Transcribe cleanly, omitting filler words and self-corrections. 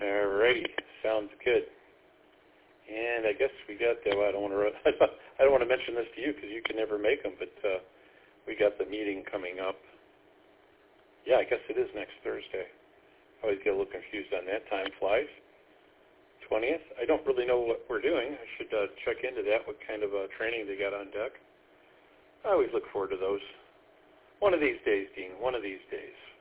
Alrighty, sounds good. And I guess we got the, I don't want to mention this to you because you can never make them, but we got the meeting coming up. Yeah, I guess it is next Thursday. I always get a little confused on that. Time flies. 20th. I don't really know what we're doing. I should check into that, what kind of training they got on deck. I always look forward to those. One of these days, Dean, one of these days.